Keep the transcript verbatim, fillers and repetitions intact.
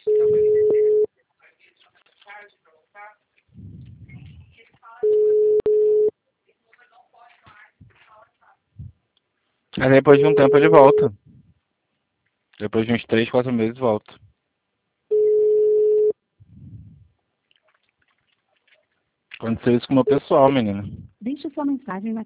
Aí depois de um tempo ele volta. Depois de uns três, quatro meses volta. Aconteceu isso com o meu pessoal, menina. Deixe sua mensagem na